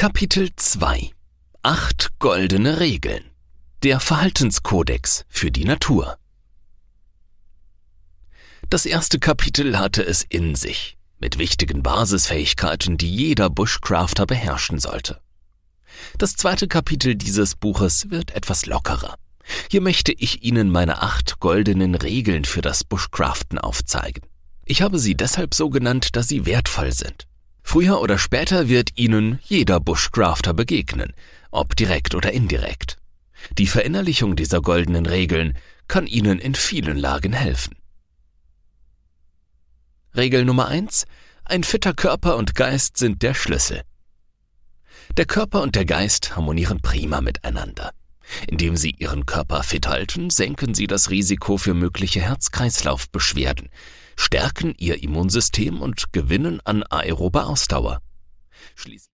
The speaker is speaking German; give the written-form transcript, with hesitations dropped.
Kapitel 2: 8 goldene Regeln. Der Verhaltenskodex für die Natur. Das erste Kapitel hatte es in sich, mit wichtigen Basisfähigkeiten, die jeder Bushcrafter beherrschen sollte. Das zweite Kapitel dieses Buches wird etwas lockerer. Hier möchte ich Ihnen meine 8 goldenen Regeln für das Bushcraften aufzeigen. Ich habe sie deshalb so genannt, da sie wertvoll sind. Früher oder später wird Ihnen jeder Bushcrafter begegnen, ob direkt oder indirekt. Die Verinnerlichung dieser goldenen Regeln kann Ihnen in vielen Lagen helfen. Regel Nummer 1: Ein fitter Körper und Geist sind der Schlüssel. Der Körper und der Geist harmonieren prima miteinander. Indem Sie Ihren Körper fit halten, senken Sie das Risiko für mögliche Herz-Kreislauf-Beschwerden, stärken Ihr Immunsystem und gewinnen an aerober Ausdauer.